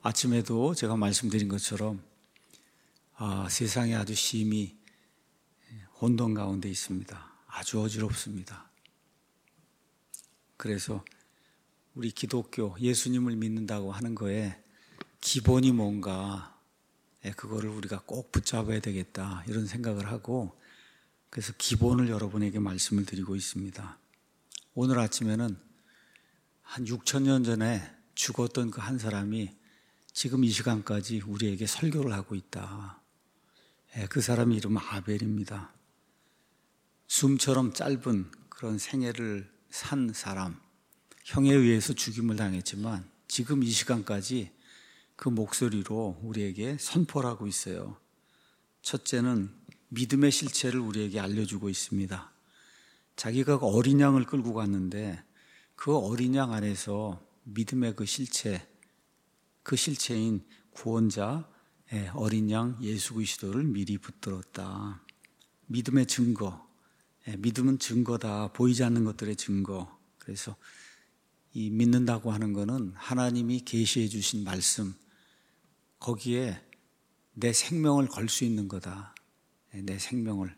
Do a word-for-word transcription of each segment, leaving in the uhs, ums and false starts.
아침에도 제가 말씀드린 것처럼 아, 세상이 아주 심히 혼돈 가운데 있습니다. 아주 어지럽습니다. 그래서 우리 기독교, 예수님을 믿는다고 하는 거에 기본이 뭔가, 그거를 우리가 꼭 붙잡아야 되겠다 이런 생각을 하고, 그래서 기본을 여러분에게 말씀을 드리고 있습니다. 오늘 아침에는 한 육천 년 전에 죽었던 그 한 사람이 지금 이 시간까지 우리에게 설교를 하고 있다. 그 사람 이름은 아벨입니다. 숨처럼 짧은 그런 생애를 산 사람, 형에 의해서 죽임을 당했지만 지금 이 시간까지 그 목소리로 우리에게 선포를 하고 있어요. 첫째는 믿음의 실체를 우리에게 알려주고 있습니다. 자기가 어린 양을 끌고 갔는데 그 어린 양 안에서 믿음의 그 실체, 그 실체인 구원자 어린 양 예수 그리스도를 미리 붙들었다. 믿음의 증거, 믿음은 증거다. 보이지 않는 것들의 증거. 그래서 이 믿는다고 하는 것은 하나님이 계시해 주신 말씀, 거기에 내 생명을 걸 수 있는 거다. 내 생명을.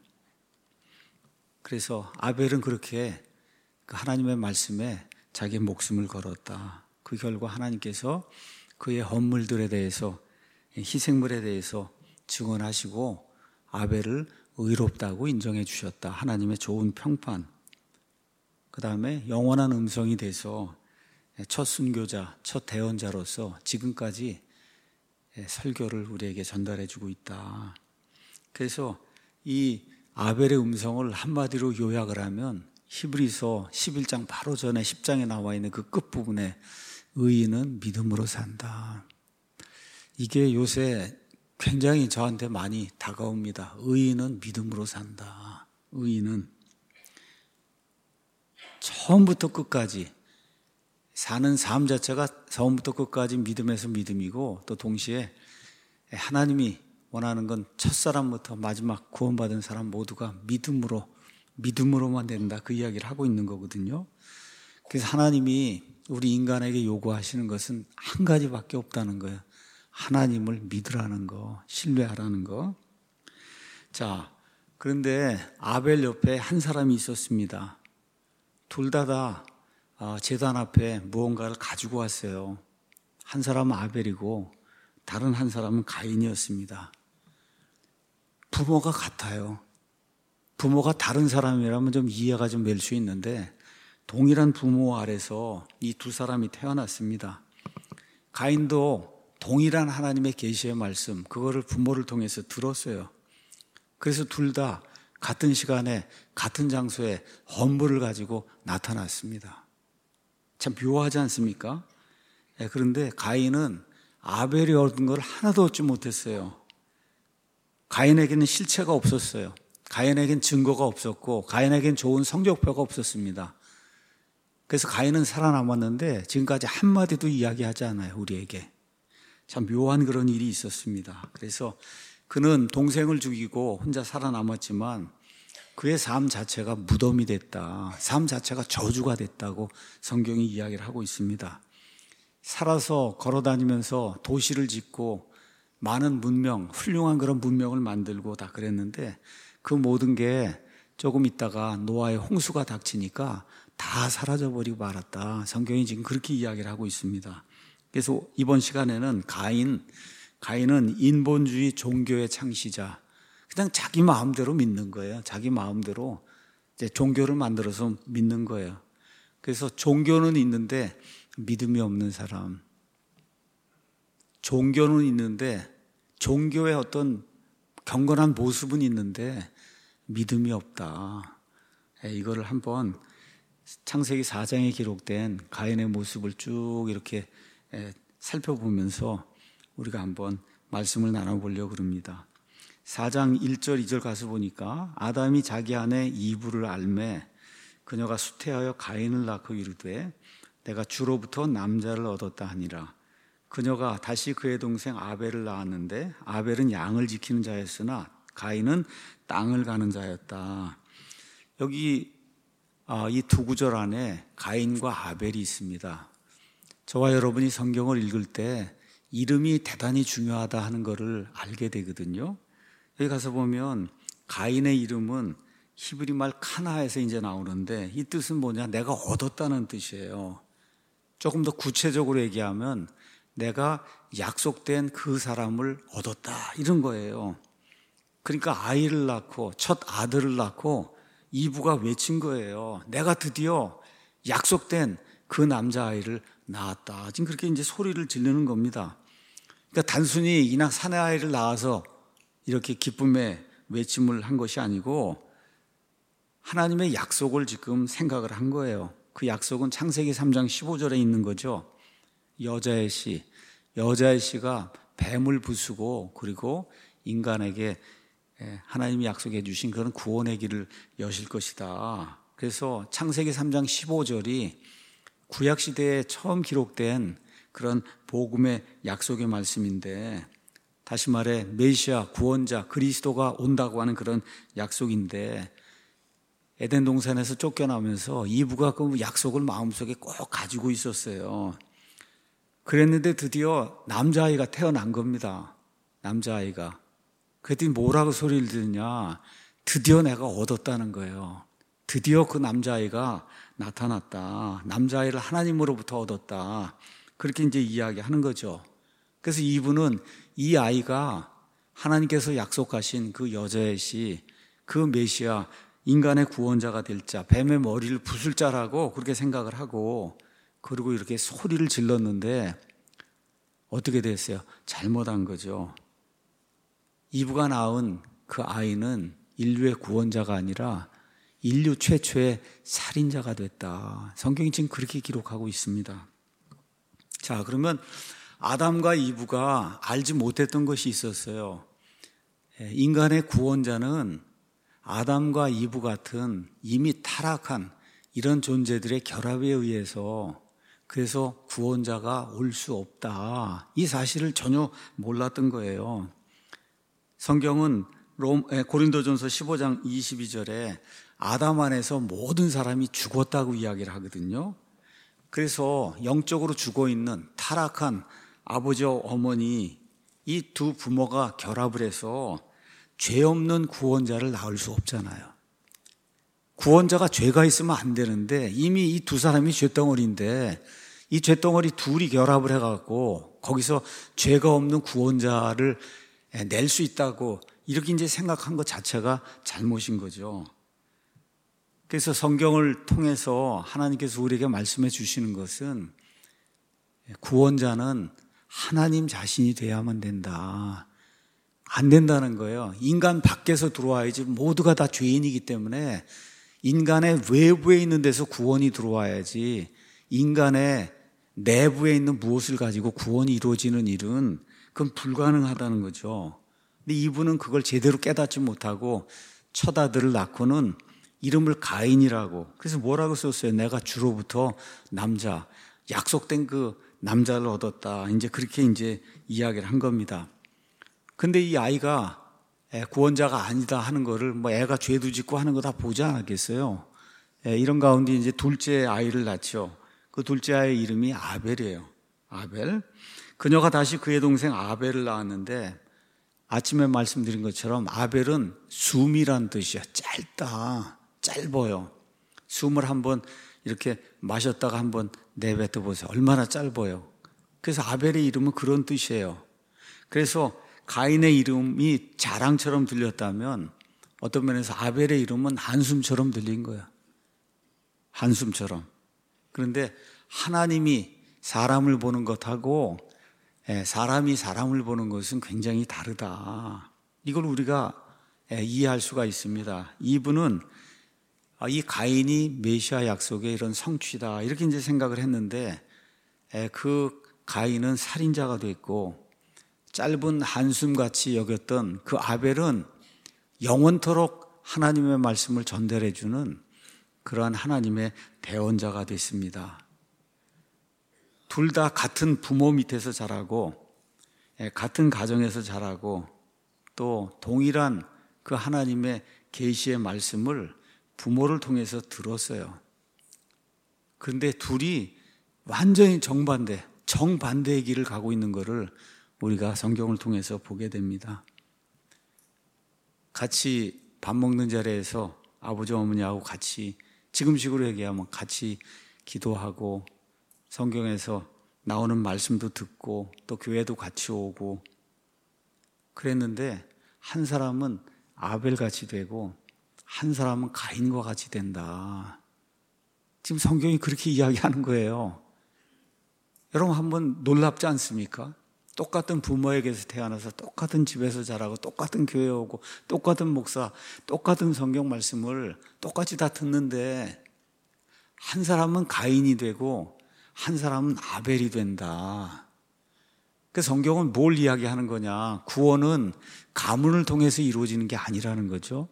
그래서 아벨은 그렇게 그 하나님의 말씀에 자기의 목숨을 걸었다. 그 결과 하나님께서 그의 헌물들에 대해서, 희생물에 대해서 증언하시고 아벨을 의롭다고 인정해 주셨다. 하나님의 좋은 평판. 그 다음에 영원한 음성이 돼서 첫 순교자, 첫 대언자로서 지금까지 설교를 우리에게 전달해 주고 있다. 그래서 이 아벨의 음성을 한마디로 요약을 하면 히브리서 십일 장 바로 전에 십 장에 나와 있는 그 끝부분에 의인은 믿음으로 산다. 이게 요새 굉장히 저한테 많이 다가옵니다. 의인은 믿음으로 산다. 의인은 처음부터 끝까지 사는 삶 자체가 처음부터 끝까지 믿음에서 믿음이고, 또 동시에 하나님이 원하는 건 첫사람부터 마지막 구원받은 사람 모두가 믿음으로, 믿음으로만 된다. 그 이야기를 하고 있는 거거든요. 그래서 하나님이 우리 인간에게 요구하시는 것은 한 가지밖에 없다는 거예요. 하나님을 믿으라는 거, 신뢰하라는 거. 자, 그런데 아벨 옆에 한 사람이 있었습니다. 둘 다 다 제단 앞에 무언가를 가지고 왔어요. 한 사람은 아벨이고 다른 한 사람은 가인이었습니다. 부모가 같아요. 부모가 다른 사람이라면 좀 이해가 좀 될 수 있는데 동일한 부모 아래서 이 두 사람이 태어났습니다. 가인도 동일한 하나님의 계시의 말씀, 그거를 부모를 통해서 들었어요. 그래서 둘 다 같은 시간에 같은 장소에 헌물을 가지고 나타났습니다. 참 묘하지 않습니까? 네, 그런데 가인은 아벨이 얻은 걸 하나도 얻지 못했어요. 가인에게는 실체가 없었어요. 가인에겐 증거가 없었고 가인에겐 좋은 성적표가 없었습니다. 그래서 가인은 살아남았는데 지금까지 한마디도 이야기하지 않아요, 우리에게. 참 묘한 그런 일이 있었습니다. 그래서 그는 동생을 죽이고 혼자 살아남았지만 그의 삶 자체가 무덤이 됐다. 삶 자체가 저주가 됐다고 성경이 이야기를 하고 있습니다. 살아서 걸어다니면서 도시를 짓고 많은 문명, 훌륭한 그런 문명을 만들고 다 그랬는데 그 모든 게 조금 있다가 노아의 홍수가 닥치니까 다 사라져버리고 말았다. 성경이 지금 그렇게 이야기를 하고 있습니다. 그래서 이번 시간에는 가인, 가인은 인본주의 종교의 창시자. 그냥 자기 마음대로 믿는 거예요. 자기 마음대로 이제 종교를 만들어서 믿는 거예요. 그래서 종교는 있는데 믿음이 없는 사람. 종교는 있는데 종교의 어떤 경건한 모습은 있는데 믿음이 없다. 이거를 한번 창세기 사 장에 기록된 가인의 모습을 쭉 이렇게 살펴보면서 우리가 한번 말씀을 나눠보려고 합니다. 사 장 일 절 이 절 가서 보니까 아담이 자기 아내 이브를 알매 그녀가 수태하여 가인을 낳고 이르되 내가 주로부터 남자를 얻었다 하니라. 그녀가 다시 그의 동생 아벨을 낳았는데 아벨은 양을 지키는 자였으나 가인은 땅을 가는 자였다. 여기 이 두 구절 안에 가인과 아벨이 있습니다. 저와 여러분이 성경을 읽을 때 이름이 대단히 중요하다 하는 것을 알게 되거든요. 여기 가서 보면 가인의 이름은 히브리 말 카나에서 이제 나오는데 이 뜻은 뭐냐? 내가 얻었다는 뜻이에요. 조금 더 구체적으로 얘기하면 내가 약속된 그 사람을 얻었다 이런 거예요. 그러니까 아이를 낳고 첫 아들을 낳고 이브가 외친 거예요. 내가 드디어 약속된 그 남자아이를 낳았다. 지금 그렇게 이제 소리를 지르는 겁니다. 그러니까 단순히 이나 사내 아이를 낳아서 이렇게 기쁨의 외침을 한 것이 아니고 하나님의 약속을 지금 생각을 한 거예요. 그 약속은 창세기 삼 장 십오 절에 있는 거죠. 여자의 씨, 여자의 씨가 뱀을 부수고 그리고 인간에게 하나님이 약속해 주신 그런 구원의 길을 여실 것이다. 그래서 창세기 삼 장 십오 절이 구약시대에 처음 기록된 그런 복음의 약속의 말씀인데, 다시 말해 메시아 구원자 그리스도가 온다고 하는 그런 약속인데, 에덴 동산에서 쫓겨나면서 이브가 그 약속을 마음속에 꼭 가지고 있었어요. 그랬는데 드디어 남자아이가 태어난 겁니다. 남자아이가. 그랬더니 뭐라고 소리를 듣냐? 드디어 내가 얻었다는 거예요. 드디어 그 남자아이가 나타났다. 남자아이를 하나님으로부터 얻었다. 그렇게 이제 이야기하는 거죠. 그래서 이분은 이 아이가 하나님께서 약속하신 그 여자의 씨, 그 메시아, 인간의 구원자가 될 자, 뱀의 머리를 부술 자라고 그렇게 생각을 하고, 그리고 이렇게 소리를 질렀는데 어떻게 됐어요? 잘못한 거죠. 이브가 낳은 그 아이는 인류의 구원자가 아니라 인류 최초의 살인자가 됐다. 성경이 지금 그렇게 기록하고 있습니다. 자, 그러면 아담과 이브가 알지 못했던 것이 있었어요. 인간의 구원자는 아담과 이브 같은 이미 타락한 이런 존재들의 결합에 의해서, 그래서 구원자가 올 수 없다. 이 사실을 전혀 몰랐던 거예요. 성경은 롬, 고린도전서 십오 장 이십이 절에 아담 안에서 모든 사람이 죽었다고 이야기를 하거든요. 그래서 영적으로 죽어있는 타락한 아버지와 어머니, 이 두 부모가 결합을 해서 죄 없는 구원자를 낳을 수 없잖아요. 구원자가 죄가 있으면 안 되는데 이미 이 두 사람이 죄덩어리인데 이 죄덩어리 둘이 결합을 해갖고 거기서 죄가 없는 구원자를 낼 수 있다고 이렇게 이제 생각한 것 자체가 잘못인 거죠. 그래서 성경을 통해서 하나님께서 우리에게 말씀해 주시는 것은 구원자는 하나님 자신이 돼야만 된다. 안 된다는 거예요. 인간 밖에서 들어와야지. 모두가 다 죄인이기 때문에 인간의 외부에 있는 데서 구원이 들어와야지, 인간의 내부에 있는 무엇을 가지고 구원이 이루어지는 일은 그건 불가능하다는 거죠. 근데 이분은 그걸 제대로 깨닫지 못하고 첫 아들을 낳고는 이름을 가인이라고, 그래서 뭐라고 썼어요? 내가 주로부터 남자, 약속된 그 남자를 얻었다. 이제 그렇게 이제 이야기를 한 겁니다. 근데 이 아이가 구원자가 아니다 하는 거를 뭐 애가 죄도 짓고 하는 거 다 보지 않았겠어요? 이런 가운데 이제 둘째 아이를 낳죠. 그 둘째 아이의 이름이 아벨이에요. 아벨. 그녀가 다시 그의 동생 아벨을 낳았는데, 아침에 말씀드린 것처럼 아벨은 숨이란 뜻이야. 짧다. 짧아요. 숨을 한번 이렇게 마셨다가 한번 내뱉어 보세요. 얼마나 짧아요. 그래서 아벨의 이름은 그런 뜻이에요. 그래서 가인의 이름이 자랑처럼 들렸다면 어떤 면에서 아벨의 이름은 한숨처럼 들린 거예요. 한숨처럼. 그런데 하나님이 사람을 보는 것하고 사람이 사람을 보는 것은 굉장히 다르다. 이걸 우리가 이해할 수가 있습니다. 이분은 이 가인이 메시아 약속의 이런 성취다, 이렇게 이제 생각을 했는데, 그 가인은 살인자가 됐고, 짧은 한숨같이 여겼던 그 아벨은 영원토록 하나님의 말씀을 전달해 주는 그러한 하나님의 대언자가 됐습니다. 둘 다 같은 부모 밑에서 자라고, 같은 가정에서 자라고, 또 동일한 그 하나님의 계시의 말씀을 부모를 통해서 들었어요. 그런데 둘이 완전히 정반대, 정반대의 길을 가고 있는 것을 우리가 성경을 통해서 보게 됩니다. 같이 밥 먹는 자리에서 아버지 어머니하고 같이, 지금식으로 얘기하면 같이 기도하고 성경에서 나오는 말씀도 듣고 또 교회도 같이 오고 그랬는데, 한 사람은 아벨같이 되고 한 사람은 가인과 같이 된다. 지금 성경이 그렇게 이야기하는 거예요. 여러분 한번 놀랍지 않습니까? 똑같은 부모에게서 태어나서 똑같은 집에서 자라고 똑같은 교회 오고 똑같은 목사, 똑같은 성경 말씀을 똑같이 다 듣는데 한 사람은 가인이 되고 한 사람은 아벨이 된다. 그 성경은 뭘 이야기하는 거냐? 구원은 가문을 통해서 이루어지는 게 아니라는 거죠.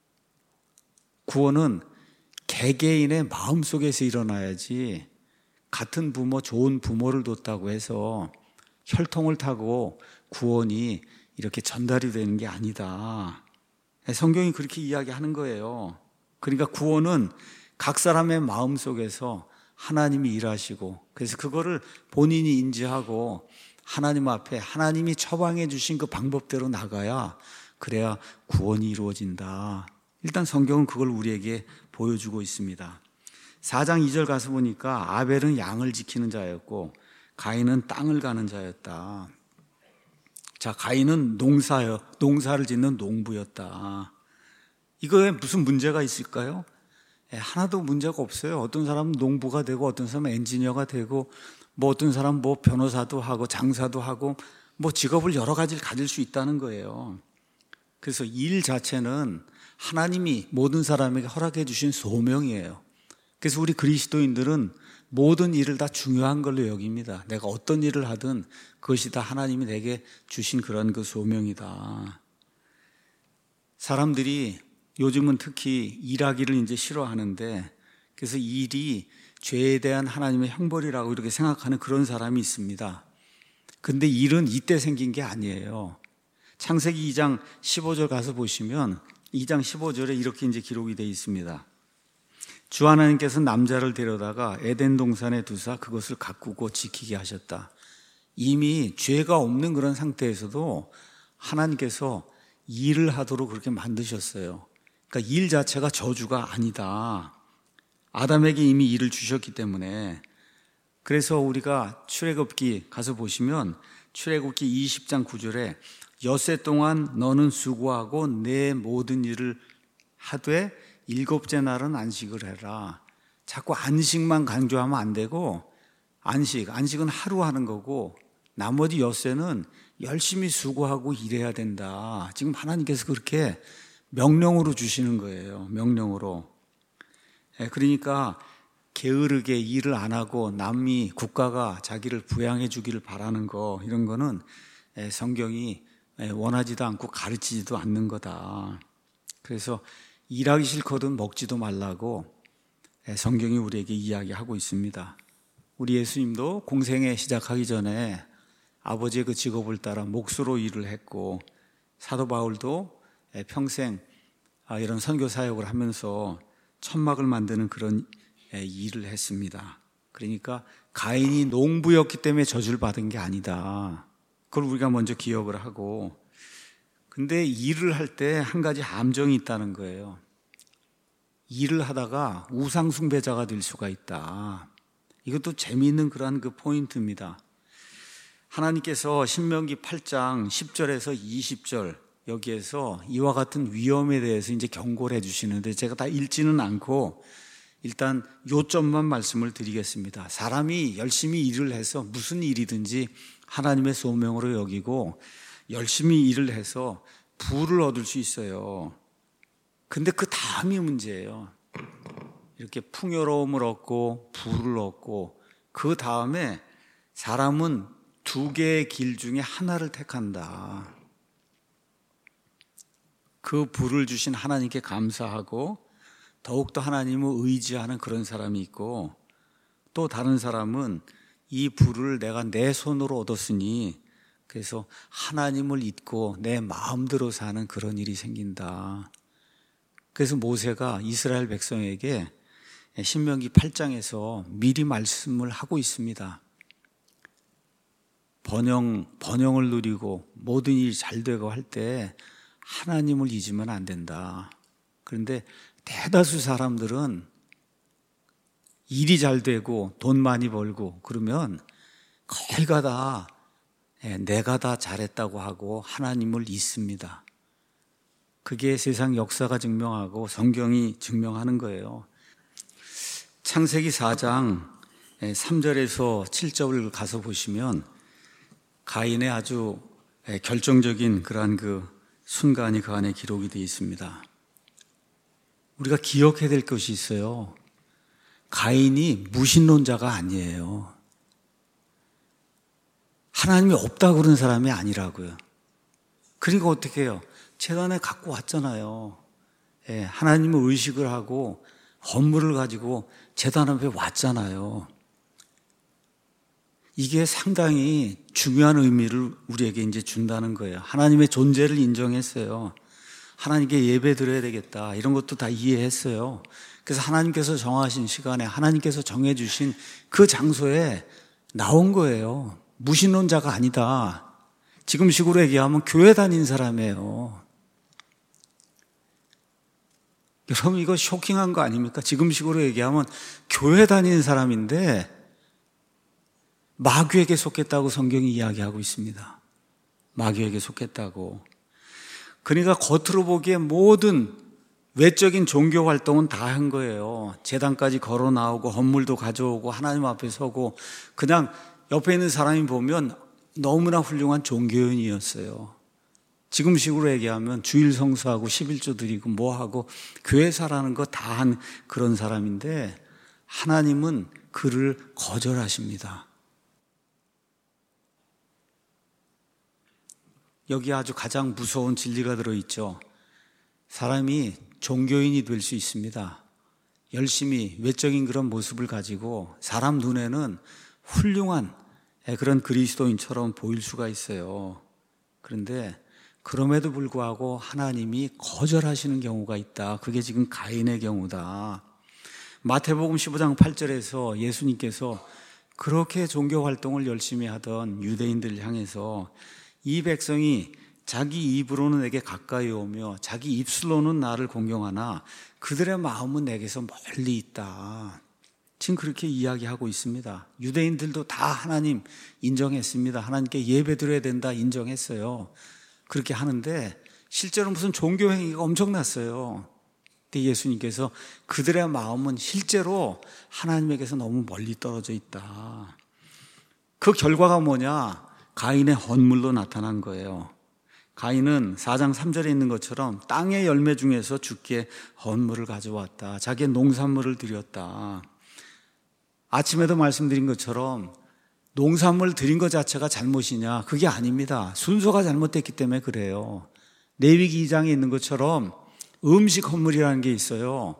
구원은 개개인의 마음속에서 일어나야지, 같은 부모, 좋은 부모를 뒀다고 해서 혈통을 타고 구원이 이렇게 전달이 되는 게 아니다. 성경이 그렇게 이야기하는 거예요. 그러니까 구원은 각 사람의 마음속에서 하나님이 일하시고, 그래서 그거를 본인이 인지하고 하나님 앞에 하나님이 처방해 주신 그 방법대로 나가야, 그래야 구원이 이루어진다. 일단 성경은 그걸 우리에게 보여주고 있습니다. 사 장 이 절 가서 보니까 아벨은 양을 지키는 자였고 가인은 땅을 가는 자였다. 자, 가인은 농사요, 농사를 짓는 농부였다. 이거에 무슨 문제가 있을까요? 예, 하나도 문제가 없어요. 어떤 사람은 농부가 되고 어떤 사람은 엔지니어가 되고 뭐 어떤 사람은 뭐 변호사도 하고 장사도 하고 뭐 직업을 여러 가지를 가질 수 있다는 거예요. 그래서 일 자체는 하나님이 모든 사람에게 허락해 주신 소명이에요. 그래서 우리 그리스도인들은 모든 일을 다 중요한 걸로 여깁니다. 내가 어떤 일을 하든 그것이 다 하나님이 내게 주신 그런 그 소명이다. 사람들이 요즘은 특히 일하기를 이제 싫어하는데, 그래서 일이 죄에 대한 하나님의 형벌이라고 이렇게 생각하는 그런 사람이 있습니다. 근데 일은 이때 생긴 게 아니에요. 창세기 이 장 십오 절 가서 보시면 이 장 십오 절에 이렇게 이제 기록이 되어 있습니다. 주 하나님께서 남자를 데려다가 에덴 동산에 두사 그것을 가꾸고 지키게 하셨다. 이미 죄가 없는 그런 상태에서도 하나님께서 일을 하도록 그렇게 만드셨어요. 그러니까 일 자체가 저주가 아니다. 아담에게 이미 일을 주셨기 때문에. 그래서 우리가 출애굽기 가서 보시면 출애굽기 이십 장 구 절에 엿새 동안 너는 수고하고 내 모든 일을 하되 일곱째 날은 안식을 해라. 자꾸 안식만 강조하면 안 되고, 안식, 안식은 하루 하는 거고 나머지 엿새는 열심히 수고하고 일해야 된다. 지금 하나님께서 그렇게 명령으로 주시는 거예요. 명령으로. 그러니까 게으르게 일을 안 하고 남이 국가가 자기를 부양해 주기를 바라는 거, 이런 거는 성경이 원하지도 않고 가르치지도 않는 거다. 그래서 일하기 싫거든 먹지도 말라고 성경이 우리에게 이야기하고 있습니다. 우리 예수님도 공생애 시작하기 전에 아버지의 그 직업을 따라 몫으로 일을 했고, 사도 바울도 평생 이런 선교 사역을 하면서 천막을 만드는 그런 일을 했습니다. 그러니까 가인이 농부였기 때문에 저주를 받은 게 아니다. 그걸 우리가 먼저 기억을 하고, 근데 일을 할 때 한 가지 함정이 있다는 거예요. 일을 하다가 우상숭배자가 될 수가 있다. 이것도 재미있는 그러한 그 포인트입니다. 하나님께서 신명기 팔 장 십 절에서 이십 절, 여기에서 이와 같은 위험에 대해서 이제 경고를 해주시는데, 제가 다 읽지는 않고 일단 요점만 말씀을 드리겠습니다. 사람이 열심히 일을 해서 무슨 일이든지 하나님의 소명으로 여기고 열심히 일을 해서 부를 얻을 수 있어요. 근데 그 다음이 문제예요. 이렇게 풍요로움을 얻고 부를 얻고 그 다음에 사람은 두 개의 길 중에 하나를 택한다. 그 부를 주신 하나님께 감사하고 더욱더 하나님을 의지하는 그런 사람이 있고, 또 다른 사람은 이 부를 내가 내 손으로 얻었으니 그래서 하나님을 잊고 내 마음대로 사는 그런 일이 생긴다. 그래서 모세가 이스라엘 백성에게 신명기 팔 장에서 미리 말씀을 하고 있습니다. 번영, 번영을 누리고 모든 일이 잘 되고 할 때 하나님을 잊으면 안 된다. 그런데 대다수 사람들은 일이 잘 되고 돈 많이 벌고 그러면 거의가 다 내가 다 잘했다고 하고 하나님을 잊습니다. 그게 세상 역사가 증명하고 성경이 증명하는 거예요. 창세기 사 장 삼 절에서 칠 절을 가서 보시면 가인의 아주 결정적인 그러한 그 순간이 그 안에 기록이 되어 있습니다. 우리가 기억해야 될 것이 있어요. 가인이 무신론자가 아니에요. 하나님이 없다고 그러는 사람이 아니라고요. 그러니까 어떻게 해요? 제단에 갖고 왔잖아요. 예, 하나님을 의식을 하고 헌물을 가지고 제단 앞에 왔잖아요. 이게 상당히 중요한 의미를 우리에게 이제 준다는 거예요. 하나님의 존재를 인정했어요. 하나님께 예배 드려야 되겠다. 이런 것도 다 이해했어요. 그래서 하나님께서 정하신 시간에 하나님께서 정해주신 그 장소에 나온 거예요. 무신론자가 아니다. 지금식으로 얘기하면 교회 다닌 사람이에요. 여러분 이거 쇼킹한 거 아닙니까? 지금식으로 얘기하면 교회 다니는 사람인데 마귀에게 속했다고 성경이 이야기하고 있습니다. 마귀에게 속했다고. 그러니까 겉으로 보기에 모든 외적인 종교 활동은 다 한 거예요. 제단까지 걸어 나오고 헌물도 가져오고 하나님 앞에 서고 그냥 옆에 있는 사람이 보면 너무나 훌륭한 종교인이었어요. 지금식으로 얘기하면 주일 성수하고 십일조 드리고 뭐하고 교회사라는 거 다 한 그런 사람인데 하나님은 그를 거절하십니다. 여기 아주 가장 무서운 진리가 들어있죠. 사람이 종교인이 될 수 있습니다. 열심히 외적인 그런 모습을 가지고 사람 눈에는 훌륭한 그런 그리스도인처럼 보일 수가 있어요. 그런데 그럼에도 불구하고 하나님이 거절하시는 경우가 있다. 그게 지금 가인의 경우다. 마태복음 십오 장 팔 절에서 예수님께서 그렇게 종교 활동을 열심히 하던 유대인들을 향해서 이 백성이 자기 입으로는 내게 가까이 오며 자기 입술로는 나를 공경하나 그들의 마음은 내게서 멀리 있다. 지금 그렇게 이야기하고 있습니다. 유대인들도 다 하나님 인정했습니다. 하나님께 예배 드려야 된다 인정했어요. 그렇게 하는데 실제로 무슨 종교 행위가 엄청났어요. 근데 예수님께서 그들의 마음은 실제로 하나님에게서 너무 멀리 떨어져 있다. 그 결과가 뭐냐? 가인의 헌물로 나타난 거예요. 가인은 사 장 삼 절에 있는 것처럼 땅의 열매 중에서 주께 헌물을 가져왔다. 자기의 농산물을 드렸다. 아침에도 말씀드린 것처럼 농산물 드린 것 자체가 잘못이냐? 그게 아닙니다. 순서가 잘못됐기 때문에 그래요. 레위기 이 장에 있는 것처럼 음식 헌물이라는 게 있어요.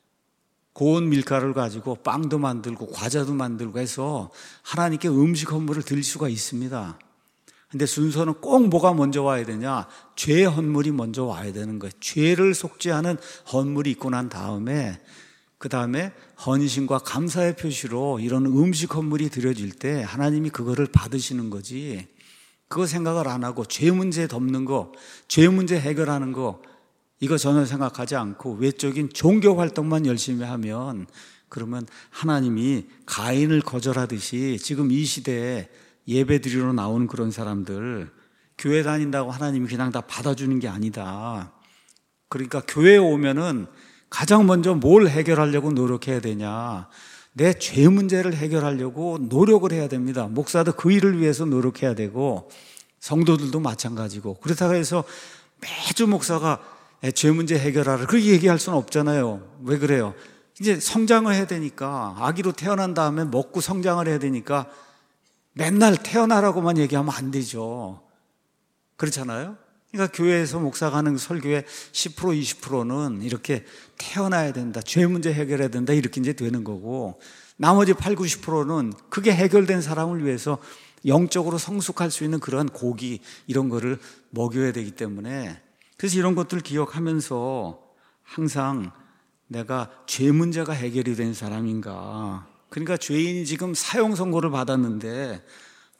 고운 밀가루를 가지고 빵도 만들고 과자도 만들고 해서 하나님께 음식 헌물을 드릴 수가 있습니다. 근데 순서는 꼭 뭐가 먼저 와야 되냐? 죄의 헌물이 먼저 와야 되는 거예요. 죄를 속죄하는 헌물이 있고 난 다음에 그 다음에 헌신과 감사의 표시로 이런 음식 헌물이 드려질 때 하나님이 그거를 받으시는 거지. 그거 생각을 안 하고 죄 문제 덮는 거, 죄 문제 해결하는 거 이거 전혀 생각하지 않고 외적인 종교 활동만 열심히 하면 그러면 하나님이 가인을 거절하듯이 지금 이 시대에 예배드리러 나오는 그런 사람들 교회 다닌다고 하나님이 그냥 다 받아주는 게 아니다. 그러니까 교회에 오면은 가장 먼저 뭘 해결하려고 노력해야 되냐? 내 죄 문제를 해결하려고 노력을 해야 됩니다. 목사도 그 일을 위해서 노력해야 되고 성도들도 마찬가지고 그렇다고 해서 매주 목사가 죄 문제 해결하라 그렇게 얘기할 수는 없잖아요. 왜 그래요? 이제 성장을 해야 되니까 아기로 태어난 다음에 먹고 성장을 해야 되니까 맨날 태어나라고만 얘기하면 안 되죠. 그렇잖아요? 그러니까 교회에서 목사가 하는 설교의 십 퍼센트 이십 퍼센트는 이렇게 태어나야 된다. 죄 문제 해결해야 된다. 이렇게 이제 되는 거고 나머지 팔, 구십 퍼센트는 그게 해결된 사람을 위해서 영적으로 성숙할 수 있는 그런 고기 이런 거를 먹여야 되기 때문에 그래서 이런 것들 기억하면서 항상 내가 죄 문제가 해결이 된 사람인가. 그러니까 죄인이 지금 사형 선고를 받았는데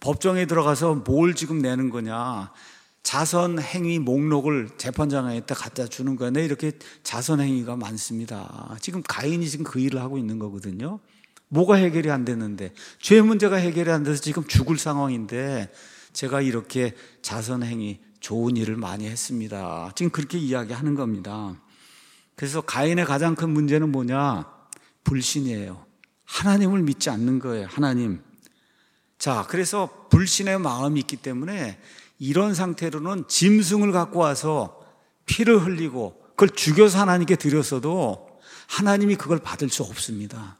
법정에 들어가서 뭘 지금 내는 거냐. 자선 행위 목록을 재판장한테 갖다 주는 거야. 네, 이렇게 자선 행위가 많습니다. 지금 가인이 지금 그 일을 하고 있는 거거든요. 뭐가 해결이 안 됐는데, 죄 문제가 해결이 안 돼서 지금 죽을 상황인데 제가 이렇게 자선 행위 좋은 일을 많이 했습니다. 지금 그렇게 이야기하는 겁니다. 그래서 가인의 가장 큰 문제는 뭐냐? 불신이에요. 하나님을 믿지 않는 거예요. 하나님. 자, 그래서 불신의 마음이 있기 때문에 이런 상태로는 짐승을 갖고 와서 피를 흘리고 그걸 죽여서 하나님께 드렸어도 하나님이 그걸 받을 수 없습니다.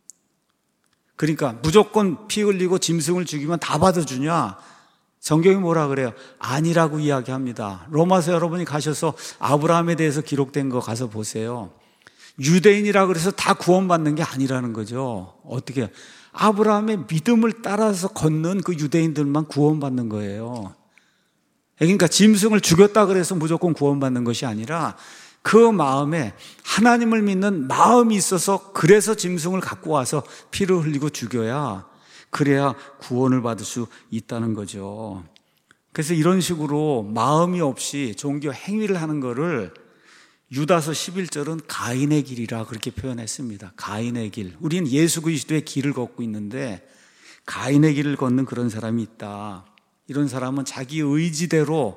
그러니까 무조건 피 흘리고 짐승을 죽이면 다 받아주냐? 성경이 뭐라 그래요? 아니라고 이야기합니다. 로마서 여러분이 가셔서 아브라함에 대해서 기록된 거 가서 보세요. 유대인이라 그래서 다 구원받는 게 아니라는 거죠. 어떻게? 아브라함의 믿음을 따라서 걷는 그 유대인들만 구원받는 거예요. 그러니까 짐승을 죽였다 그래서 무조건 구원받는 것이 아니라 그 마음에 하나님을 믿는 마음이 있어서 그래서 짐승을 갖고 와서 피를 흘리고 죽여야, 그래야 구원을 받을 수 있다는 거죠. 그래서 이런 식으로 마음이 없이 종교 행위를 하는 거를 유다서 십일 절은 가인의 길이라 그렇게 표현했습니다. 가인의 길. 우리는 예수 그리스도의 길을 걷고 있는데 가인의 길을 걷는 그런 사람이 있다. 이런 사람은 자기 의지대로,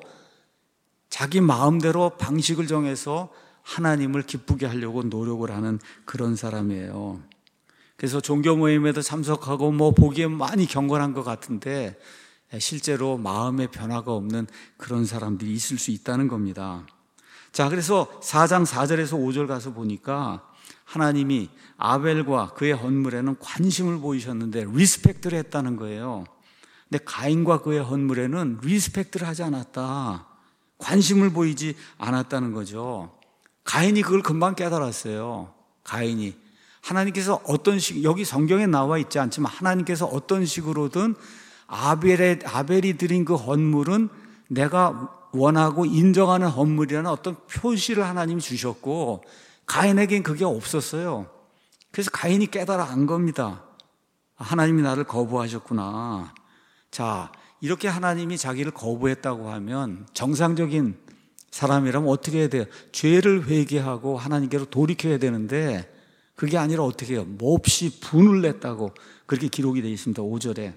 자기 마음대로 방식을 정해서 하나님을 기쁘게 하려고 노력을 하는 그런 사람이에요. 그래서 종교 모임에도 참석하고 뭐 보기엔 많이 경건한 것 같은데 실제로 마음의 변화가 없는 그런 사람들이 있을 수 있다는 겁니다. 자, 그래서 사 장 사 절에서 오 절 가서 보니까 하나님이 아벨과 그의 헌물에는 관심을 보이셨는데 리스펙트를 했다는 거예요. 근데 가인과 그의 헌물에는 리스펙트를 하지 않았다. 관심을 보이지 않았다는 거죠. 가인이 그걸 금방 깨달았어요. 가인이. 하나님께서 어떤 식, 여기 성경에 나와 있지 않지만 하나님께서 어떤 식으로든 아벨의, 아벨이 드린 그 헌물은 내가 원하고 인정하는 헌물이라는 어떤 표시를 하나님이 주셨고 가인에겐 그게 없었어요. 그래서 가인이 깨달아 안 겁니다. 하나님이 나를 거부하셨구나. 자, 이렇게 하나님이 자기를 거부했다고 하면 정상적인 사람이라면 어떻게 해야 돼요? 죄를 회개하고 하나님께로 돌이켜야 되는데 그게 아니라 어떻게 해요? 몹시 분을 냈다고 그렇게 기록이 되어 있습니다. 오 절에.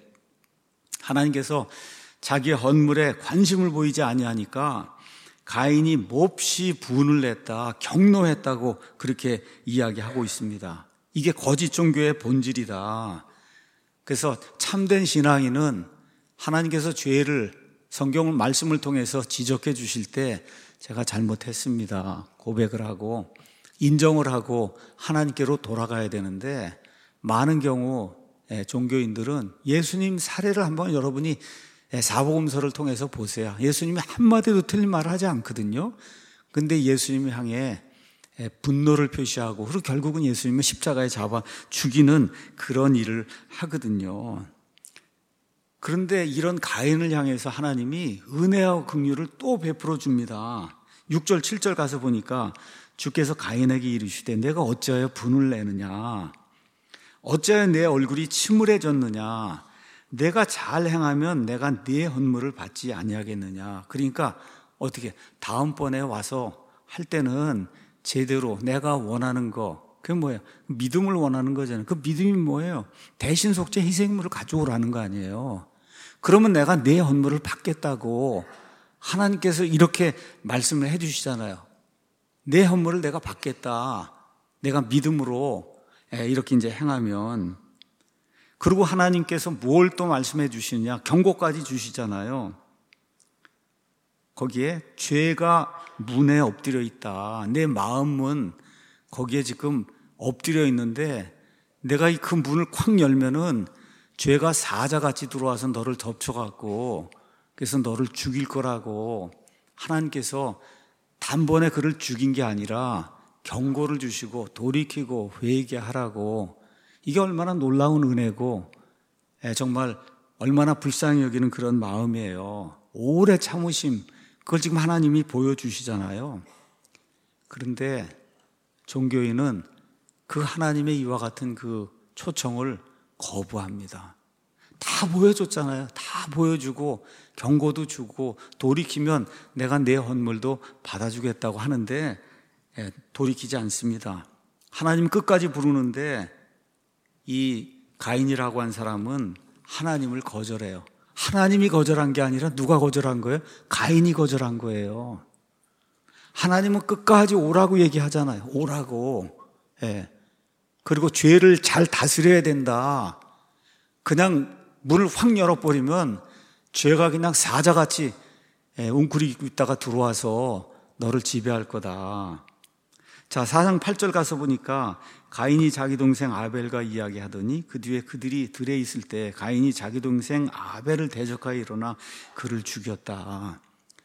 하나님께서 자기의 헌물에 관심을 보이지 아니하니까 가인이 몹시 분을 냈다, 경노했다고 그렇게 이야기하고 있습니다. 이게 거짓 종교의 본질이다. 그래서 참된 신앙인은 하나님께서 죄를 성경 말씀을 통해서 지적해 주실 때 제가 잘못했습니다 고백을 하고 인정을 하고 하나님께로 돌아가야 되는데, 많은 경우 종교인들은 예수님 사례를 한번 여러분이 사복음서를 통해서 보세요. 예수님이 한마디도 틀린 말을 하지 않거든요. 근데 예수님을 향해 분노를 표시하고 그리고 결국은 예수님을 십자가에 잡아 죽이는 그런 일을 하거든요. 그런데 이런 가인을 향해서 하나님이 은혜와 긍휼을 또 베풀어 줍니다. 육 절 칠 절 가서 보니까 주께서 가인에게 이르시되 내가 어찌하여 분을 내느냐, 어찌하여 내 얼굴이 침울해졌느냐, 내가 잘 행하면 내가 네 헌물을 받지 아니하겠느냐. 그러니까 어떻게 다음번에 와서 할 때는 제대로 내가 원하는 거, 그게 뭐예요? 믿음을 원하는 거잖아요. 그 믿음이 뭐예요? 대신 속죄 희생물을 가져오라는 거 아니에요. 그러면 내가 네 헌물을 받겠다고 하나님께서 이렇게 말씀을 해 주시잖아요. 내 헌물을 내가 받겠다. 내가 믿음으로 이렇게 이제 행하면. 그리고 하나님께서 뭘 또 말씀해 주시느냐? 경고까지 주시잖아요. 거기에 죄가 문에 엎드려 있다. 내 마음은 거기에 지금 엎드려 있는데 내가 이 그 문을 콱 열면은 죄가 사자같이 들어와서 너를 덮쳐갖고 그래서 너를 죽일 거라고 하나님께서 단번에 그를 죽인 게 아니라 경고를 주시고 돌이키고 회개하라고. 이게 얼마나 놀라운 은혜고 정말 얼마나 불쌍히 여기는 그런 마음이에요. 오래 참으심, 그걸 지금 하나님이 보여주시잖아요. 그런데 종교인은 그 하나님의 이와 같은 그 초청을 거부합니다. 다 보여줬잖아요. 다 보여주고 경고도 주고 돌이키면 내가 내 헌물도 받아주겠다고 하는데 돌이키지 않습니다. 하나님 끝까지 부르는데 이 가인이라고 한 사람은 하나님을 거절해요. 하나님이 거절한 게 아니라 누가 거절한 거예요? 가인이 거절한 거예요. 하나님은 끝까지 오라고 얘기하잖아요. 오라고. 예. 그리고 죄를 잘 다스려야 된다. 그냥 문을 확 열어버리면 죄가 그냥 사자같이 웅크리고 있다가 들어와서 너를 지배할 거다. 자, 사 장 팔 절 가서 보니까 가인이 자기 동생 아벨과 이야기하더니 그 뒤에 그들이 들에 있을 때 가인이 자기 동생 아벨을 대적하여 일어나 그를 죽였다.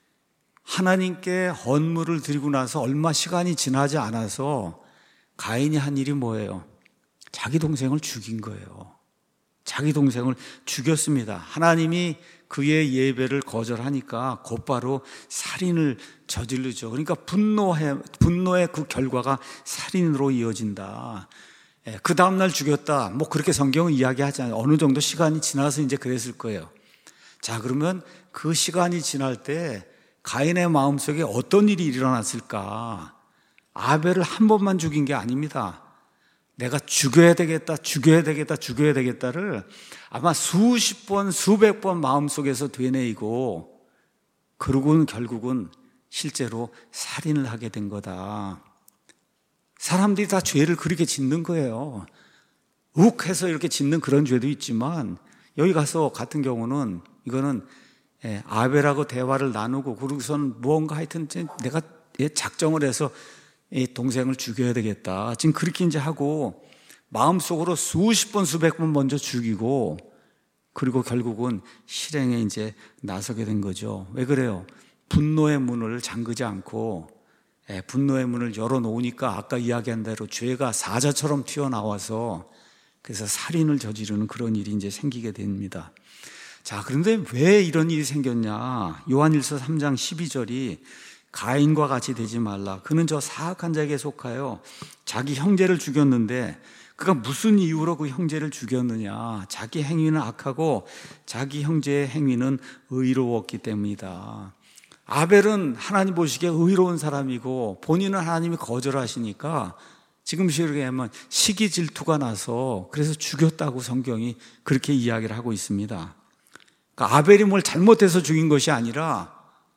하나님께 헌물을 드리고 나서 얼마 시간이 지나지 않아서 가인이 한 일이 뭐예요? 자기 동생을 죽인 거예요. 자기 동생을 죽였습니다. 하나님이 그의 예배를 거절하니까 곧바로 살인을 저지르죠. 그러니까 분노해, 분노의 그 결과가 살인으로 이어진다. 예, 그 다음날 죽였다. 뭐 그렇게 성경은 이야기하지 않아요. 어느 정도 시간이 지나서 이제 그랬을 거예요. 자, 그러면 그 시간이 지날 때 가인의 마음속에 어떤 일이 일어났을까? 아벨을 한 번만 죽인 게 아닙니다. 내가 죽여야 되겠다, 죽여야 되겠다, 죽여야 되겠다를 아마 수십 번, 수백 번 마음속에서 되뇌이고 그러고는 결국은 실제로 살인을 하게 된 거다. 사람들이 다 죄를 그렇게 짓는 거예요. 욱해서 이렇게 짓는 그런 죄도 있지만 여기 가서 같은 경우는 이거는 아벨하고 대화를 나누고 그러고선 무언가 하여튼 내가 작정을 해서 동생을 죽여야 되겠다. 지금 그렇게 이제 하고 마음속으로 수십 번, 수백 번 먼저 죽이고 그리고 결국은 실행에 이제 나서게 된 거죠. 왜 그래요? 분노의 문을 잠그지 않고 분노의 문을 열어놓으니까 아까 이야기한 대로 죄가 사자처럼 튀어나와서 그래서 살인을 저지르는 그런 일이 이제 생기게 됩니다. 자, 그런데 왜 이런 일이 생겼냐? 요한일서 삼 장 십이 절이 가인과 같이 되지 말라. 그는 저 사악한 자에게 속하여 자기 형제를 죽였는데 그가 무슨 이유로 그 형제를 죽였느냐? 자기 행위는 악하고 자기 형제의 행위는 의로웠기 때문이다. 아벨은 하나님 보시기에 의로운 사람이고 본인은 하나님이 거절하시니까 지금 시르게 하면 시기 질투가 나서 그래서 죽였다고 성경이 그렇게 이야기를 하고 있습니다. 그러니까 아벨이 뭘 잘못해서 죽인 것이 아니라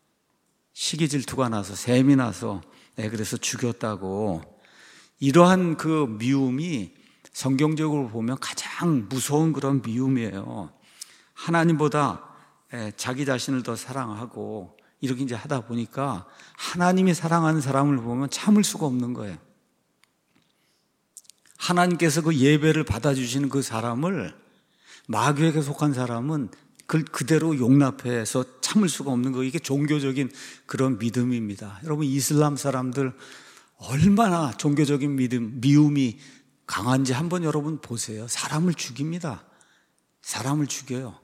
시기 질투가 나서 셈이 나서 네, 그래서 죽였다고. 이러한 그 미움이 성경적으로 보면 가장 무서운 그런 미움이에요. 하나님보다 자기 자신을 더 사랑하고 이렇게 이제 하다 보니까 하나님이 사랑하는 사람을 보면 참을 수가 없는 거예요. 하나님께서 그 예배를 받아주시는 그 사람을 마귀에게 속한 사람은 그걸 그대로 용납해서 참을 수가 없는 거. 이게 종교적인 그런 믿음입니다. 여러분, 이슬람 사람들 얼마나 종교적인 믿음, 미움이 강한지 한번 여러분 보세요. 사람을 죽입니다. 사람을 죽여요.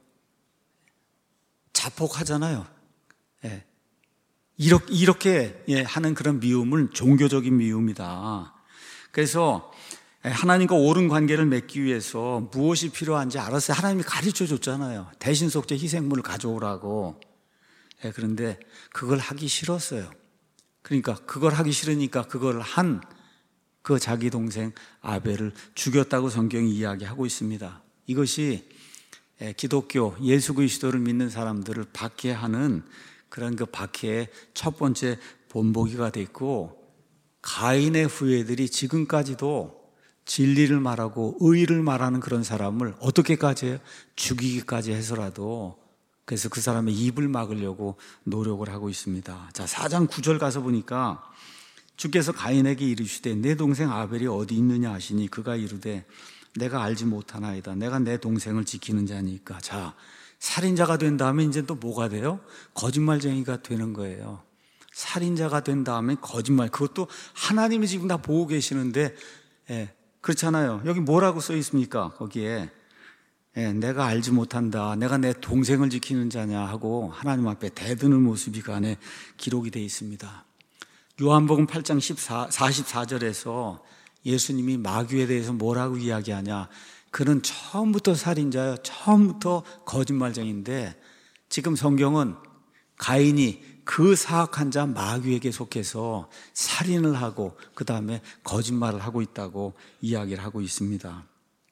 자폭하잖아요. 예. 이렇게, 이렇게 하는 그런 미움은 종교적인 미움이다. 그래서 하나님과 옳은 관계를 맺기 위해서 무엇이 필요한지 알았어요. 하나님이 가르쳐 줬잖아요. 대신속죄 희생물을 가져오라고. 그런데 그걸 하기 싫었어요. 그러니까 그걸 하기 싫으니까 그걸 한 그 자기 동생 아벨을 죽였다고 성경이 이야기하고 있습니다. 이것이 기독교 예수 그리스도를 믿는 사람들을 박해하는 그런 그 박해의 첫 번째 본보기가 됐고, 가인의 후예들이 지금까지도 진리를 말하고 의를 말하는 그런 사람을 어떻게까지 해요? 죽이기까지 해서라도, 그래서 그 사람의 입을 막으려고 노력을 하고 있습니다. 자, 사 장 구 절 가서 보니까 주께서 가인에게 이르시되 내 동생 아벨이 어디 있느냐 하시니 그가 이르되 내가 알지 못하나이다. 내가 내 동생을 지키는 자니까. 자, 살인자가 된 다음에 이제 또 뭐가 돼요? 거짓말쟁이가 되는 거예요. 살인자가 된 다음에 거짓말. 그것도 하나님이 지금 다 보고 계시는데, 예, 그렇잖아요. 여기 뭐라고 써 있습니까? 거기에 예, 내가 알지 못한다. 내가 내 동생을 지키는 자냐 하고 하나님 앞에 대드는 모습이 그 안에 기록이 되어 있습니다. 요한복음 팔 장 사십사 절에서 예수님이 마귀에 대해서 뭐라고 이야기하냐? 그는 처음부터 살인자요, 처음부터 거짓말쟁인데 지금 성경은 가인이 그 사악한 자 마귀에게 속해서 살인을 하고 그 다음에 거짓말을 하고 있다고 이야기를 하고 있습니다.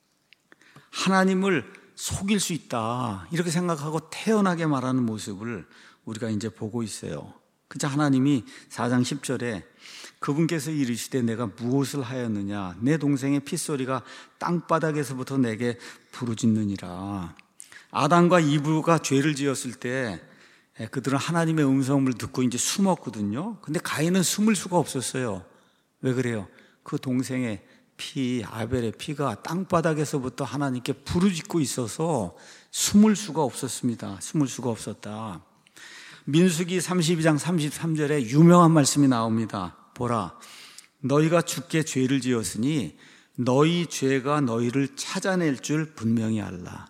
하나님을 속일 수 있다 이렇게 생각하고 태연하게 말하는 모습을 우리가 이제 보고 있어요. 그저 하나님이 사 장 십 절에 그분께서 이르시되 내가 무엇을 하였느냐, 내 동생의 핏소리가 땅바닥에서부터 내게 부르짖느니라. 아담과 이브가 죄를 지었을 때 그들은 하나님의 음성을 듣고 이제 숨었거든요. 근데 가인은 숨을 수가 없었어요. 왜 그래요? 그 동생의 피, 아벨의 피가 땅바닥에서부터 하나님께 부르짖고 있어서 숨을 수가 없었습니다. 숨을 수가 없었다. 민수기 삼십이 장 삼십삼 절에 유명한 말씀이 나옵니다. 보라, 너희가 주께 죄를 지었으니 너희 죄가 너희를 찾아낼 줄 분명히 알라.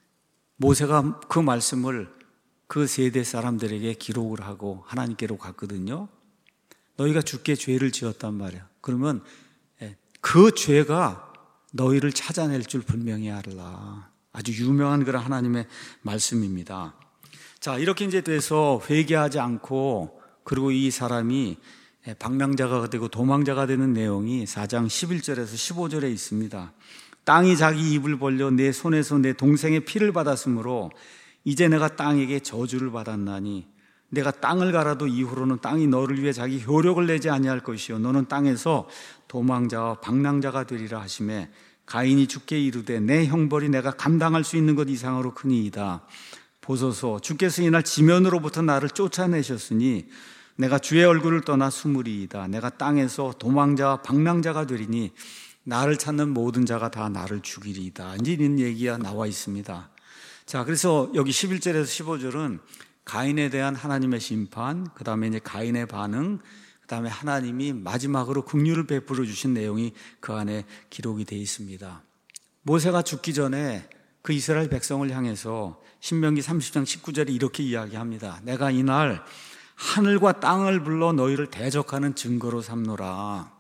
모세가 그 말씀을 그 세대 사람들에게 기록을 하고 하나님께로 갔거든요. 너희가 주께 죄를 지었단 말이야. 그러면 그 죄가 너희를 찾아낼 줄 분명히 알라. 아주 유명한 그런 하나님의 말씀입니다. 자, 이렇게 이제 돼서 회개하지 않고 그리고 이 사람이 방랑자가 되고 도망자가 되는 내용이 사 장 십일 절에서 십오 절에 있습니다. 땅이 자기 입을 벌려 내 손에서 내 동생의 피를 받았으므로 이제 내가 땅에게 저주를 받았나니 내가 땅을 갈아도 이후로는 땅이 너를 위해 자기 효력을 내지 아니할 것이요 너는 땅에서 도망자와 방랑자가 되리라 하시매 가인이 주께 이르되 내 형벌이 내가 감당할 수 있는 것 이상으로 크니이다. 보소서, 주께서 이날 지면으로부터 나를 쫓아내셨으니 내가 주의 얼굴을 떠나 숨으리이다. 내가 땅에서 도망자와 방랑자가 되리니 나를 찾는 모든 자가 다 나를 죽이리이다. 이제 이런 얘기가 나와 있습니다. 자, 그래서 여기 십일 절에서 십오 절은 가인에 대한 하나님의 심판, 그 다음에 이제 가인의 반응, 그 다음에 하나님이 마지막으로 긍휼을 베풀어 주신 내용이 그 안에 기록이 되어 있습니다. 모세가 죽기 전에 그 이스라엘 백성을 향해서 신명기 삼십 장 십구 절에 이렇게 이야기합니다. 내가 이날 하늘과 땅을 불러 너희를 대적하는 증거로 삼노라.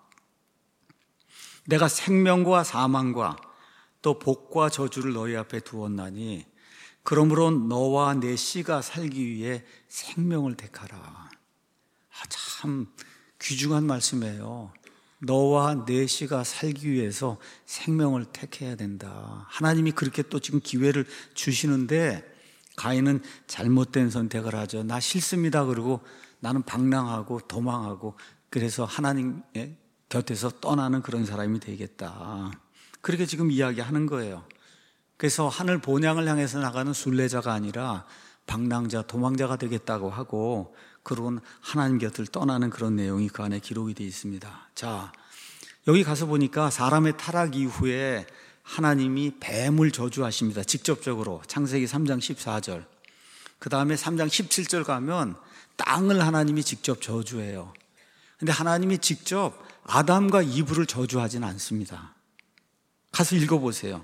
내가 생명과 사망과 또 복과 저주를 너희 앞에 두었나니 그러므로 너와 내 씨가 살기 위해 생명을 택하라. 아, 참 귀중한 말씀이에요. 너와 내 씨가 살기 위해서 생명을 택해야 된다. 하나님이 그렇게 또 지금 기회를 주시는데 가인은 잘못된 선택을 하죠. 나 싫습니다. 그러고 나는 방랑하고 도망하고 그래서 하나님의 곁에서 떠나는 그런 사람이 되겠다. 그렇게 지금 이야기하는 거예요. 그래서 하늘 본향을 향해서 나가는 순례자가 아니라 방랑자, 도망자가 되겠다고 하고 그러고는 하나님 곁을 떠나는 그런 내용이 그 안에 기록이 되어 있습니다. 자, 여기 가서 보니까 사람의 타락 이후에 하나님이 뱀을 저주하십니다. 직접적으로 창세기 삼 장 십사 절, 그 다음에 삼 장 십칠 절 가면 땅을 하나님이 직접 저주해요. 근데 하나님이 직접 아담과 이브를 저주하지는 않습니다. 가서 읽어보세요.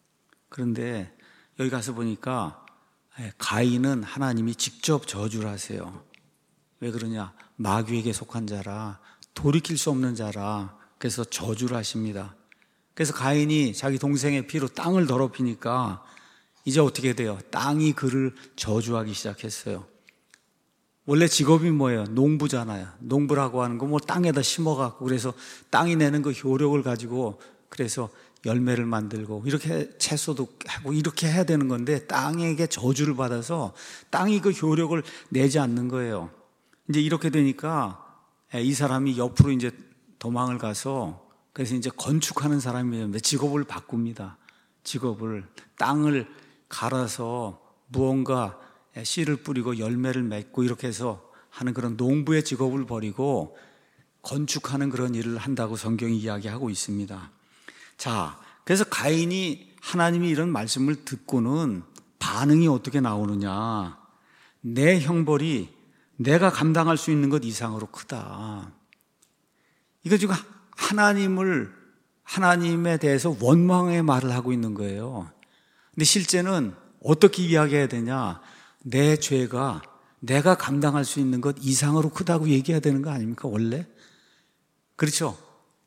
그런데 여기 가서 보니까 가인은 하나님이 직접 저주를 하세요. 왜 그러냐? 마귀에게 속한 자라, 돌이킬 수 없는 자라. 그래서 저주를 하십니다. 그래서 가인이 자기 동생의 피로 땅을 더럽히니까 이제 어떻게 돼요? 땅이 그를 저주하기 시작했어요. 원래 직업이 뭐예요? 농부잖아요. 농부라고 하는 거 뭐 땅에다 심어갖고 그래서 땅이 내는 그 효력을 가지고 그래서 열매를 만들고 이렇게 채소도 하고 이렇게 해야 되는 건데 땅에게 저주를 받아서 땅이 그 효력을 내지 않는 거예요. 이제 이렇게 되니까 이 사람이 옆으로 이제 도망을 가서 그래서 이제 건축하는 사람이었는데 직업을 바꿉니다. 직업을 땅을 갈아서 무언가 씨를 뿌리고 열매를 맺고 이렇게 해서 하는 그런 농부의 직업을 버리고 건축하는 그런 일을 한다고 성경이 이야기하고 있습니다. 자, 그래서 가인이 하나님이 이런 말씀을 듣고는 반응이 어떻게 나오느냐? 내 형벌이 내가 감당할 수 있는 것 이상으로 크다. 이거 지금 하나님을, 하나님에 대해서 원망의 말을 하고 있는 거예요. 근데 실제는 어떻게 이야기해야 되냐? 내 죄가 내가 감당할 수 있는 것 이상으로 크다고 얘기해야 되는 거 아닙니까? 원래? 그렇죠?